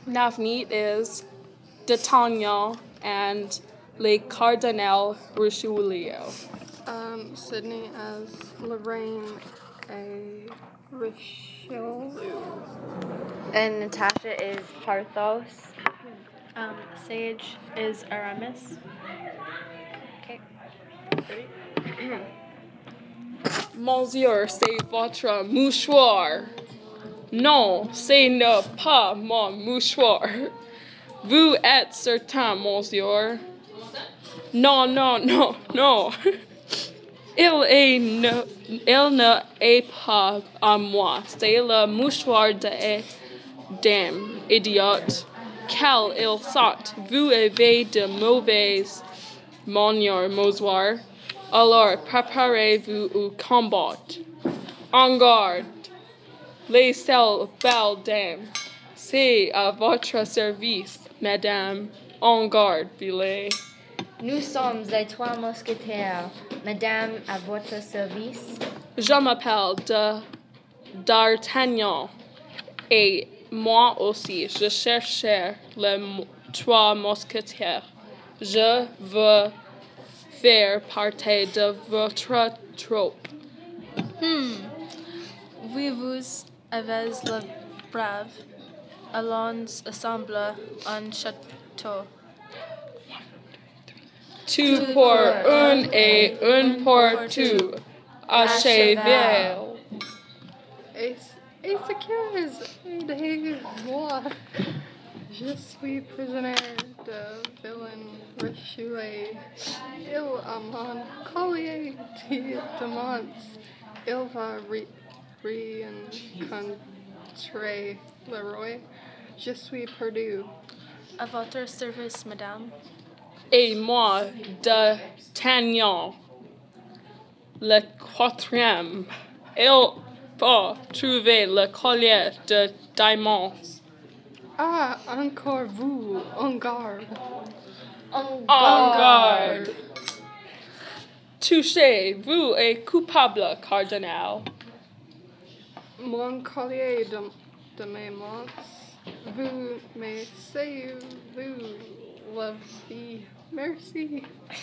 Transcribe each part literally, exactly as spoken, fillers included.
Navneet is D'Artagnan and Le Cardinal Richelieu. Um, Sydney as Lorraine a Richelieu. And Natasha is Parthos. Um, Sage is Aramis. Okay. Monsieur, c'est votre mouchoir. Non, ce n'est pas mon mouchoir. Vous êtes certain, monsieur? Non, non, non, non. Il, est ne, il ne est pas à moi. C'est le mouchoir de dame, idiote. Quel il sort. Vous avez de mauvaises manières, monsieur. Alors, préparez-vous au combat. En garde. Les seules belles dames. C'est à votre service, madame. En garde, billet. Nous sommes les trois mousquetaires. Madame, à votre service. Je m'appelle de D'Artagnan. Et moi aussi, je cherchais les trois mousquetaires. Je veux faire partie de votre troupe. Hmm. Oui, vous avez le brave. Allons ensemble en château. Two pour un et un pour two. À cheval. Aidez-moi. Aidez-moi. Je suis prisonnier de villain Richelieu. Il a mon collier de diamants. Il va rencontrer le roi. Je suis perdu. À votre service, madame. Et moi, D'Artagnan. Le quatrième. Il faut trouver le collier de diamants. Ah, encore vous, en garde. En En garde. Touché, vous êtes coupable, cardinal. Mon collier de, de diamants. Vous me savez-vous la vie. Merci.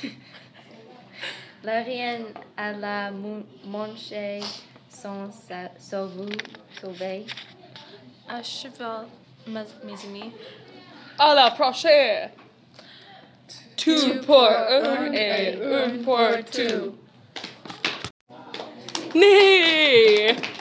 La reine à la monche sont sauvés. À cheval, mes, mes amis. À la prochaine. Two pour un et un pour two. Nee!